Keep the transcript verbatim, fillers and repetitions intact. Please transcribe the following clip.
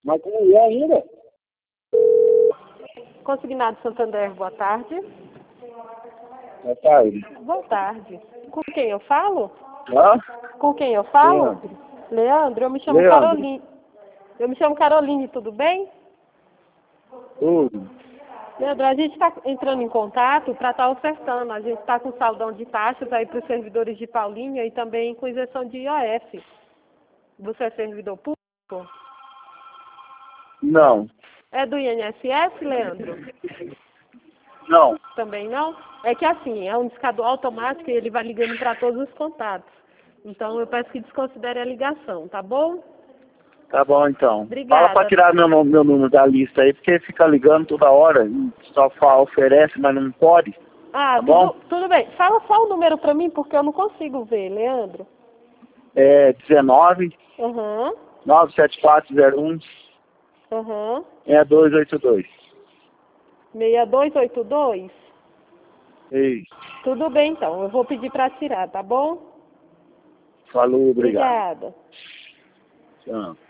Mas com mulher ainda? Consignado Santander, boa tarde. Boa tarde. Boa tarde. Com quem eu falo? Hã? Com quem eu falo? Leandro. Leandro, eu me chamo Leandro. Caroline. Eu me chamo Caroline, tudo bem? Tudo. Leandro, a gente está entrando em contato para estar ofertando. A gente está com saldão de taxas aí para os servidores de Paulinha e também com isenção de I O F. Você é servidor público? Não. É do I N S S, Leandro? Não. Também não? É que assim, é um discador automático e ele vai ligando para todos os contatos. Então eu peço que desconsidere a ligação, tá bom? Tá bom, então. Obrigada. Fala pra tirar meu, nome- meu número da lista aí, porque fica ligando toda hora e só fala, oferece, mas não pode. Ah, Tá bom? tudo, tudo bem. Fala só o número para mim, porque eu não consigo ver, Leandro. É dezenove, Aham, nove sete quatro zero um, aham. seis dois oito dois. seis dois oito dois? Isso. Tudo bem, então. Eu vou pedir para tirar, tá bom? Falou, obrigado. Obrigada. Tchau.